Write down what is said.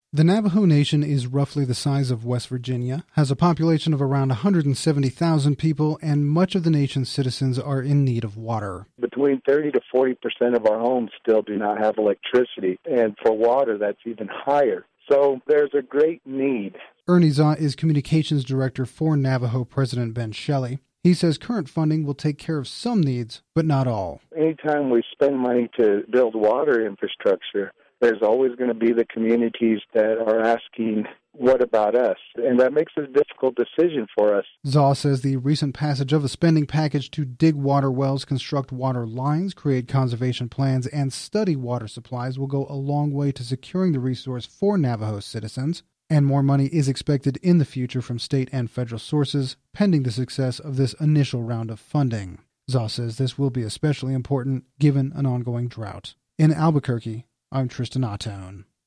The Navajo Nation is roughly the size of West Virginia, has a population of around 170,000 people, and much of the nation's citizens are in need of water. Between 30 to 40% of our homes still do not have electricity, and for water that's even higher. So there's a great need. Ernie Zah is Communications Director for Navajo President Ben Shelley. He says current funding will take care of some needs, but not all. Anytime we spend money to build water infrastructure, there's always going to be the communities that are asking, what about us? And that makes it a difficult decision for us. Zah says the recent passage of a spending package to dig water wells, construct water lines, create conservation plans, and study water supplies will go a long way to securing the resource for Navajo citizens. And more money is expected in the future from state and federal sources, pending the success of this initial round of funding. Zah says this will be especially important given an ongoing drought. In Albuquerque, I'm Tristan Ottone.